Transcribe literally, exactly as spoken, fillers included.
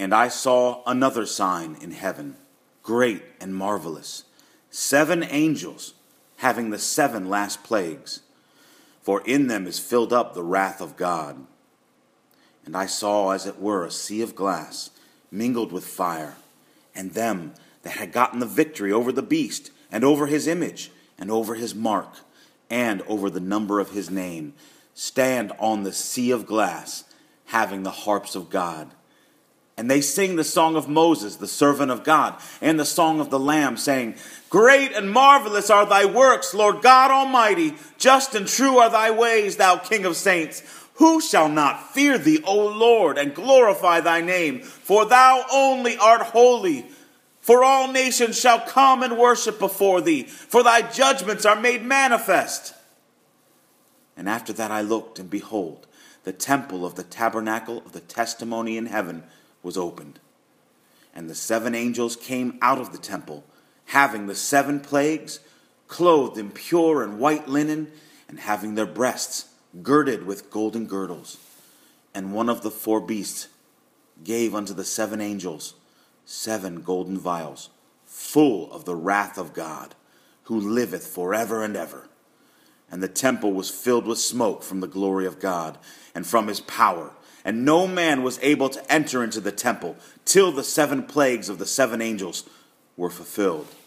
And I saw another sign in heaven, great and marvelous, seven angels having the seven last plagues, for in them is filled up the wrath of God. And I saw, as it were, a sea of glass mingled with fire, and them that had gotten the victory over the beast, and over his image, and over his mark, and over the number of his name, stand on the sea of glass, having the harps of God. And they sing the song of Moses, the servant of God, and the song of the Lamb, saying, Great and marvelous are thy works, Lord God Almighty. Just and true are thy ways, thou King of saints. Who shall not fear thee, O Lord, and glorify thy name? For thou only art holy. For all nations shall come and worship before thee, for thy judgments are made manifest. And after that I looked, and behold, the temple of the tabernacle of the testimony in heaven was opened. And the seven angels came out of the temple, having the seven plagues, clothed in pure and white linen, and having their breasts girded with golden girdles. And one of the four beasts gave unto the seven angels seven golden vials, full of the wrath of God, who liveth forever and ever. And the temple was filled with smoke from the glory of God, and from his power. And no man was able to enter into the temple till the seven plagues of the seven angels were fulfilled.